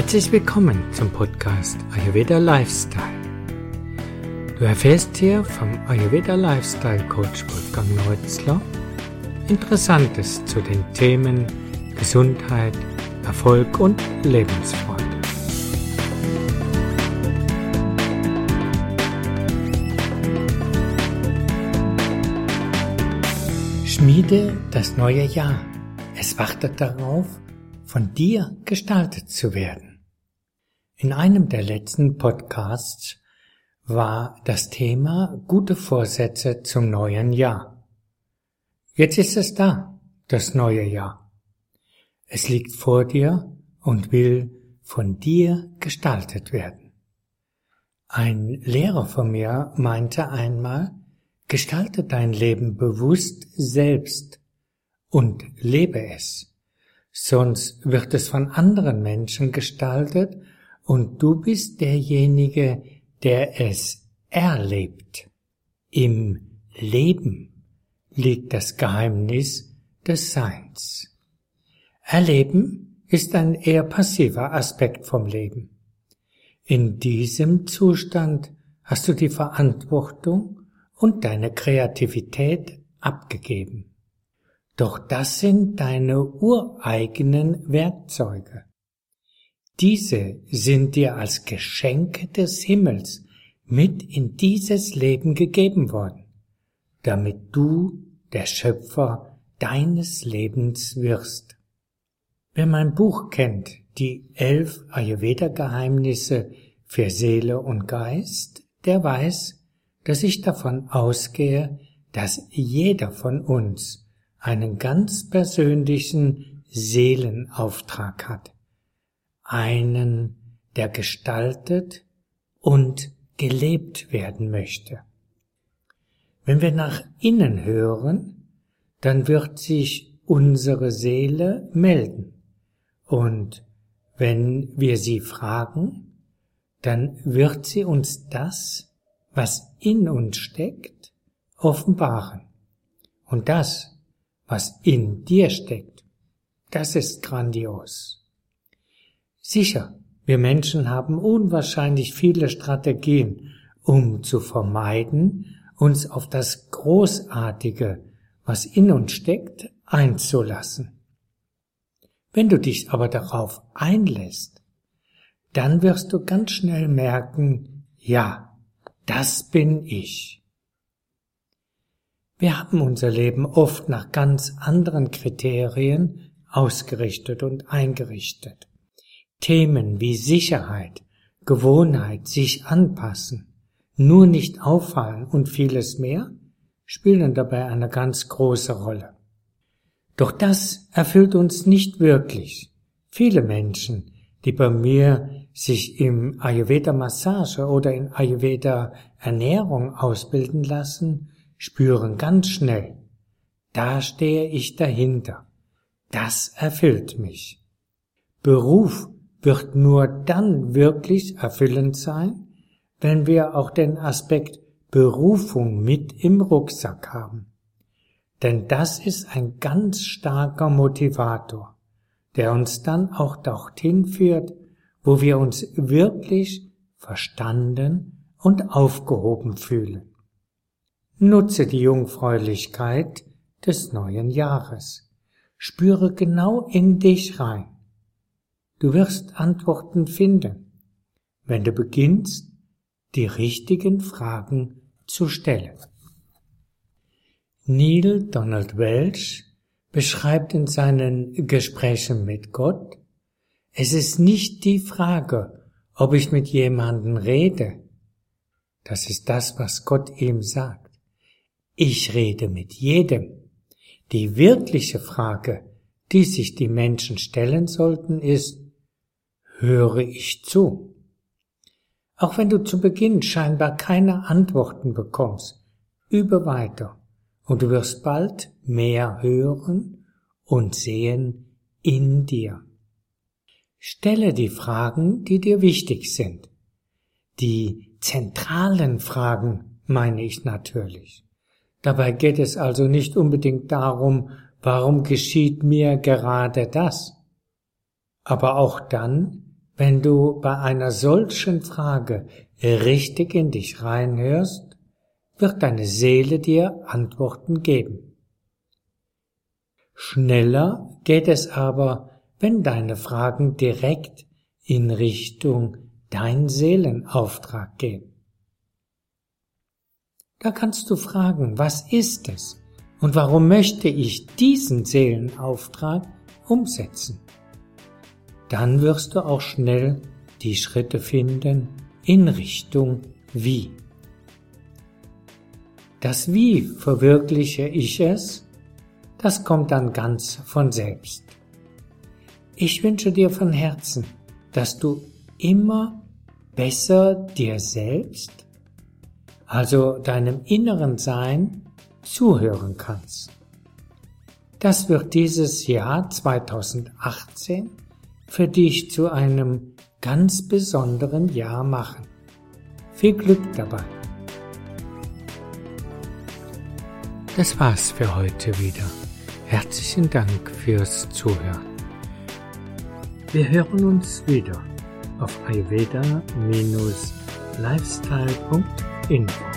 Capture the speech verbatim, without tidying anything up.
Herzlich willkommen zum Podcast Ayurveda Lifestyle. Du erfährst hier vom Ayurveda Lifestyle Coach Wolfgang Neutzler Interessantes zu den Themen Gesundheit, Erfolg und Lebensfreude. Schmiede das neue Jahr. Es wartet darauf, von dir gestaltet zu werden. In einem der letzten Podcasts war das Thema gute Vorsätze zum neuen Jahr. Jetzt ist es da, das neue Jahr. Es liegt vor dir und will von dir gestaltet werden. Ein Lehrer von mir meinte einmal, gestalte dein Leben bewusst selbst und lebe es. Sonst wird es von anderen Menschen gestaltet und du bist derjenige, der es erlebt. Im Leben liegt das Geheimnis des Seins. Erleben ist ein eher passiver Aspekt vom Leben. In diesem Zustand hast du die Verantwortung und deine Kreativität abgegeben. Doch das sind deine ureigenen Werkzeuge. Diese sind dir als Geschenke des Himmels mit in dieses Leben gegeben worden, damit du der Schöpfer deines Lebens wirst. Wer mein Buch kennt, die elf Ayurveda-Geheimnisse für Seele und Geist, der weiß, dass ich davon ausgehe, dass jeder von uns einen ganz persönlichen Seelenauftrag hat. Einen, der gestaltet und gelebt werden möchte. Wenn wir nach innen hören, dann wird sich unsere Seele melden. Und wenn wir sie fragen, dann wird sie uns das, was in uns steckt, offenbaren. Und das, was in dir steckt, das ist grandios. Sicher, wir Menschen haben unwahrscheinlich viele Strategien, um zu vermeiden, uns auf das Großartige, was in uns steckt, einzulassen. Wenn du dich aber darauf einlässt, dann wirst du ganz schnell merken, ja, das bin ich. Wir haben unser Leben oft nach ganz anderen Kriterien ausgerichtet und eingerichtet. Themen wie Sicherheit, Gewohnheit, sich anpassen, nur nicht auffallen und vieles mehr spielen dabei eine ganz große Rolle. Doch das erfüllt uns nicht wirklich. Viele Menschen, die bei mir sich im Ayurveda-Massage oder in Ayurveda-Ernährung ausbilden lassen, spüren ganz schnell, da stehe ich dahinter, das erfüllt mich. Beruf wird nur dann wirklich erfüllend sein, wenn wir auch den Aspekt Berufung mit im Rucksack haben. Denn das ist ein ganz starker Motivator, der uns dann auch dorthin führt, wo wir uns wirklich verstanden und aufgehoben fühlen. Nutze die Jungfräulichkeit des neuen Jahres. Spüre genau in dich rein. Du wirst Antworten finden, wenn du beginnst, die richtigen Fragen zu stellen. Neale Donald Welch beschreibt in seinen Gesprächen mit Gott, es ist nicht die Frage, ob ich mit jemandem rede. Das ist das, was Gott ihm sagt. Ich rede mit jedem. Die wirkliche Frage, die sich die Menschen stellen sollten, ist, höre ich zu? Auch wenn du zu Beginn scheinbar keine Antworten bekommst, übe weiter und du wirst bald mehr hören und sehen in dir. Stelle die Fragen, die dir wichtig sind. Die zentralen Fragen meine ich natürlich. Dabei geht es also nicht unbedingt darum, warum geschieht mir gerade das? Aber auch dann, Wenn du bei einer solchen Frage richtig in dich reinhörst, wird deine Seele dir Antworten geben. Schneller geht es aber, wenn deine Fragen direkt in Richtung dein Seelenauftrag gehen. Da kannst du fragen, was ist es und warum möchte ich diesen Seelenauftrag umsetzen? Dann wirst du auch schnell die Schritte finden in Richtung Wie. Das Wie verwirkliche ich es, das kommt dann ganz von selbst. Ich wünsche dir von Herzen, dass du immer besser dir selbst, also deinem inneren Sein, zuhören kannst. Das wird dieses Jahr zweitausendachtzehn für dich zu einem ganz besonderen Jahr machen. Viel Glück dabei. Das war's für heute wieder. Herzlichen Dank fürs Zuhören. Wir hören uns wieder auf ayurveda Bindestrich lifestyle Punkt info.